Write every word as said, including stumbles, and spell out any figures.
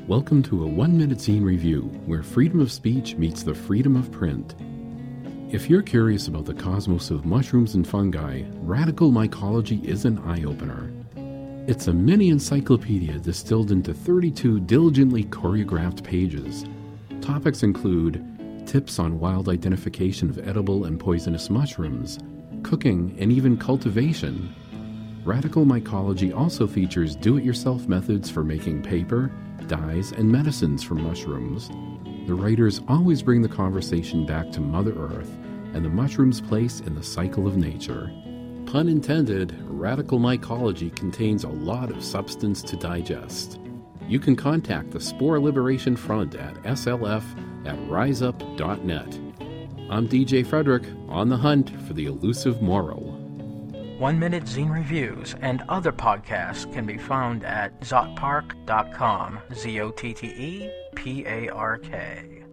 Welcome to a one-minute zine review, where freedom of speech meets the freedom of print. If you're curious about the cosmos of mushrooms and fungi, Radical Mycology is an eye-opener. It's a mini encyclopedia distilled into thirty-two diligently choreographed pages. Topics include tips on wild identification of edible and poisonous mushrooms, cooking, and even cultivation. Radical Mycology also features do-it-yourself methods for making paper, dyes, and medicines from mushrooms. The writers always bring the conversation back to Mother Earth and the mushroom's place in the cycle of nature. Pun intended, Radical Mycology contains a lot of substance to digest. You can contact the Spore Liberation Front at S L F at riseup dot net. I'm D J Frederick, on the hunt for the elusive moral. One-minute zine reviews and other podcasts can be found at zotpark dot com, Z O T T E P A R K.